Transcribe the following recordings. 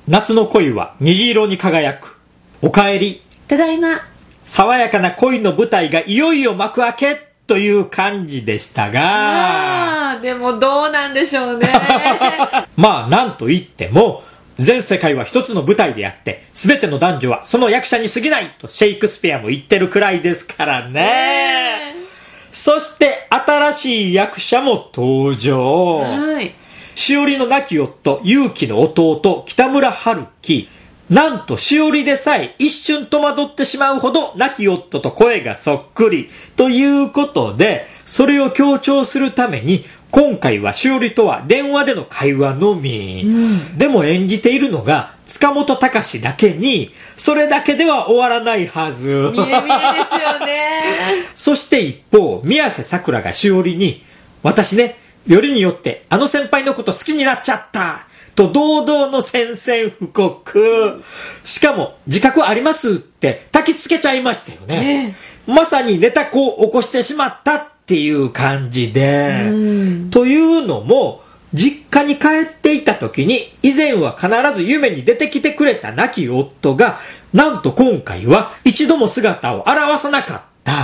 夏の恋は虹色に輝く。おかえり。 ただいま。 爽やかな恋の舞台がいよいよ幕開けという感じでしたが、 でもどうなんでしょうね。 まあなんと言っても全世界は一つの舞台であって全ての男女はその役者に過ぎないとシェイクスピアも言ってるくらいですからね。そして新しい役者も登場。しおりの亡き夫結城の弟北村春樹。なんとしおりでさえ一瞬戸惑ってしまうほど亡き夫と声がそっくりということで、それを強調するために今回はしおりとは電話での会話のみ、でも演じているのが塚本隆だけに、それだけでは終わらないはず。 見え見えですよね。 そして一方宮瀬さくらがしおりに、私ね、よりによってあの先輩のこと好きになっちゃったと堂々の宣戦布告。しかも自覚ありますって焚きつけちゃいましたよね。まさにネタ子を起こしてしまったっていう感じで、というのも実家に帰っていた時に以前は必ず夢に出てきてくれた亡き夫が、なんと今回は一度も姿を現さなかった。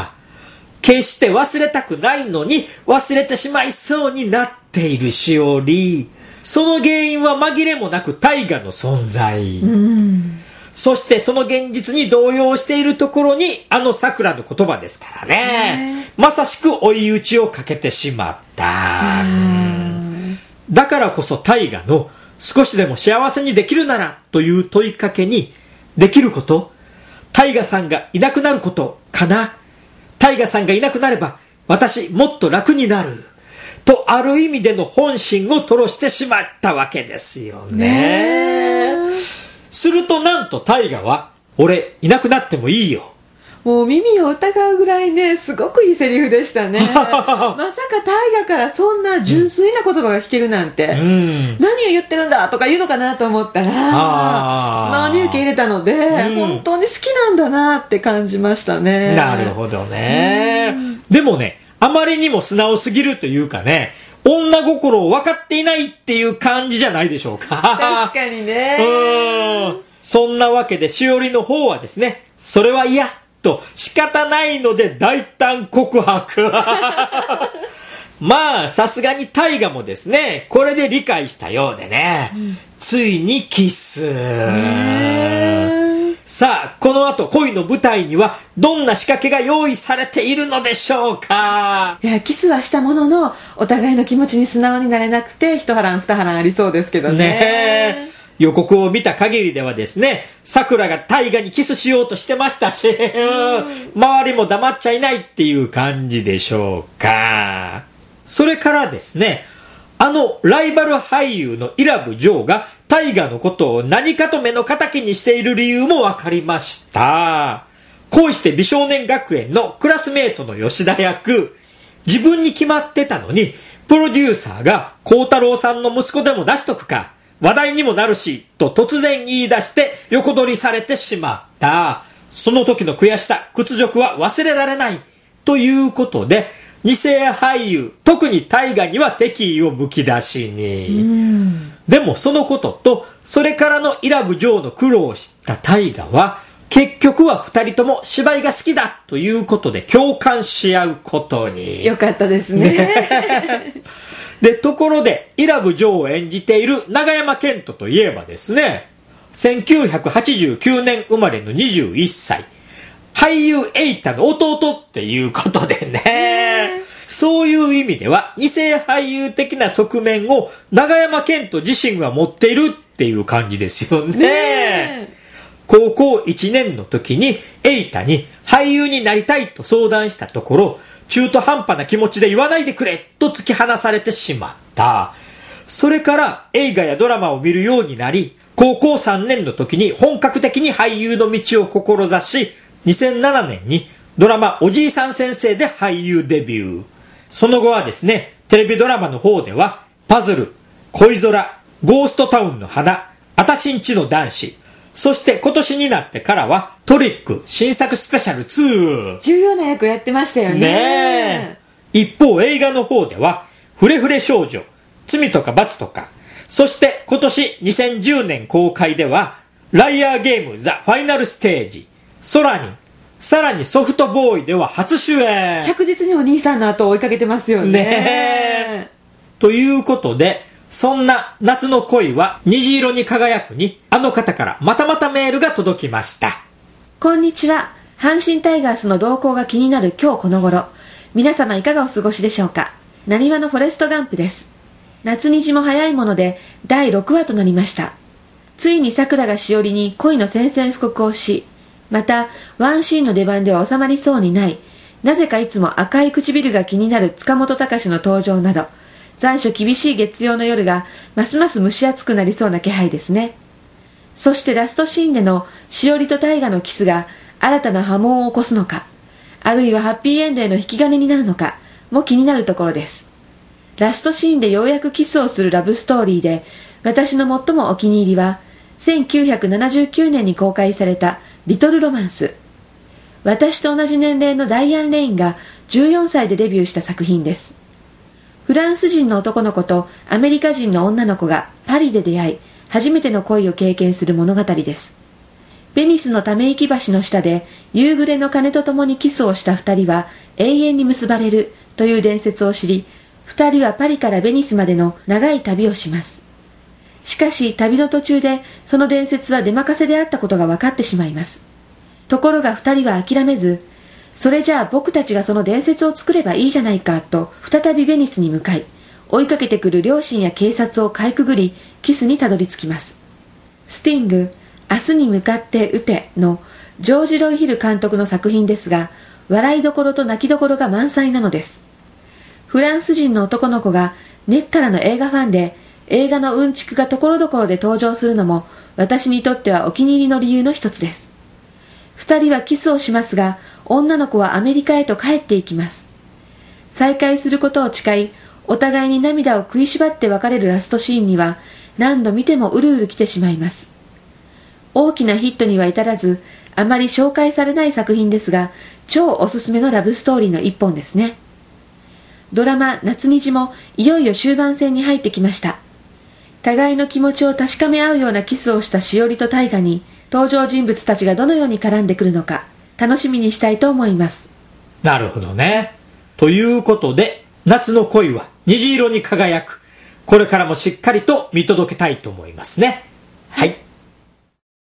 決して忘れたくないのに忘れてしまいそうになっているしおり。その原因は紛れもなく大河の存在。そしてその現実に動揺しているところにあの桜の言葉ですからね。まさしく追い打ちをかけてしまった。だからこそ大河の少しでも幸せにできるならという問いかけに、できること、大河さんがいなくなることかな。大河さんがいなくなれば私もっと楽になると、ある意味での本心を吐露してしまったわけですよね。するとなんと大河は、俺いなくなってもいいよ。 もう耳を疑うぐらいね、すごくいいセリフでしたね。まさか大河からそんな純粋な言葉が聞けるなんて、何を言ってるんだとか言うのかなと思ったら、素直に受け入れたので、本当に好きなんだなって感じましたね。 なるほどね。でもね、あまりにも素直すぎるというかね、女心を分かっていないっていう感じじゃないでしょうか。 確かにね。 そんなわけでしおりの方はですね、それは嫌と仕方ないので大胆告白。まあさすがに大河もですね、これで理解したようでね、ついにキス。さあこの後恋の舞台にはどんな仕掛けが用意されているのでしょうか。 いや、キスはしたもののお互いの気持ちに素直になれなくて一波乱二波乱ありそうですけど ね。 予告を見た限りではですね、桜が大河にキスしようとしてましたし、周りも黙っちゃいないっていう感じでしょうか。それからですね、あのライバル俳優の伊良部城が大河のことを何かと目の敵にしている理由も分かりました。こうして美少年学園のクラスメートの吉田役、自分に決まってたのにプロデューサーが孝太郎さんの息子でも出しとくか、話題にもなるしと突然言い出して横取りされてしまった。その時の悔しさ、屈辱は忘れられないということで、二世俳優、特に大河には敵意をむき出しに。でもそのこととそれからの伊良部城の苦労を知った大河は、結局は二人とも芝居が好きだということで共感し合うことに。 よかったですね。 で、ところで伊良部城を演じている永山絢斗といえばですね、1989年生まれの21歳、俳優瑛太の弟っていうことでね、そういう意味では二世俳優的な側面を永山絢斗自身は持っているっていう感じですよね。高校1年の時に瑛太に俳優になりたいと相談したところ、中途半端な気持ちで言わないでくれと突き放されてしまった。それから映画やドラマを見るようになり、高校3年の時に本格的に俳優の道を志し、2007年にドラマおじいさん先生で俳優デビュー。その後はですね、テレビドラマの方ではパズル、恋空、ゴーストタウンの花、あたしんちの男子、そして今年になってからはトリック新作スペシャル2。 重要な役やってましたよね。 一方映画の方ではフレフレ少女、罪とか罰とか、 そして今年2010年公開では、ライアーゲームザ・ファイナルステージ、ソラニン、さらにソフトボーイでは初主演。 着実にお兄さんの後を追いかけてますよね。 ねということで、そんな夏の恋は虹色に輝くに、あの方からまたまたメールが届きました。 こんにちは。阪神タイガースの動向が気になる今日この頃。皆様いかがお過ごしでしょうか。なにわのフォレストガンプです。夏虹も早いもので第6話となりました。ついに桜がしおりに恋の宣戦布告をし、またワンシーンの出番では収まりそうにない、なぜかいつも赤い唇が気になる塚本隆の登場など、残暑厳しい月曜の夜がますます蒸し暑くなりそうな気配ですね。そしてラストシーンでのしおりと大河のキスが新たな波紋を起こすのか、あるいはハッピーエンドへの引き金になるのかも気になるところです。ラストシーンでようやくキスをするラブストーリーで、私の最もお気に入りは1979年に公開されたリトルロマンス。私と同じ年齢のダイアン・レインが14歳でデビューした作品です。フランス人の男の子とアメリカ人の女の子がパリで出会い、初めての恋を経験する物語です。ベニスのため池橋の下で夕暮れの鐘とともにキスをした二人は永遠に結ばれるという伝説を知り、二人はパリからベニスまでの長い旅をします。しかし旅の途中でその伝説は出任せであったことが分かってしまいます。ところが二人は諦めず、それじゃあ僕たちがその伝説を作ればいいじゃないかと再びベニスに向かい、追いかけてくる両親や警察をかいくぐりキスにたどり着きます。スティング、明日に向かって撃てのジョージ・ロイヒル監督の作品ですが、笑いどころと泣きどころが満載なのです。フランス人の男の子が根っからの映画ファンで、映画のうんちくがところどころで登場するのも私にとってはお気に入りの理由の一つです。二人はキスをしますが、女の子はアメリカへと帰っていきます。再会することを誓い、お互いに涙を食いしばって別れるラストシーンには何度見てもうるうる来てしまいます。大きなヒットには至らず、あまり紹介されない作品ですが、超おすすめのラブストーリーの一本ですね。ドラマ夏虹もいよいよ終盤戦に入ってきました。互いの気持ちを確かめ合うようなキスをしたしおりと大河に、登場人物たちがどのように絡んでくるのか、楽しみにしたいと思います。 なるほどね。ということで、夏の恋は虹色に輝く。これからもしっかりと見届けたいと思いますね。はい。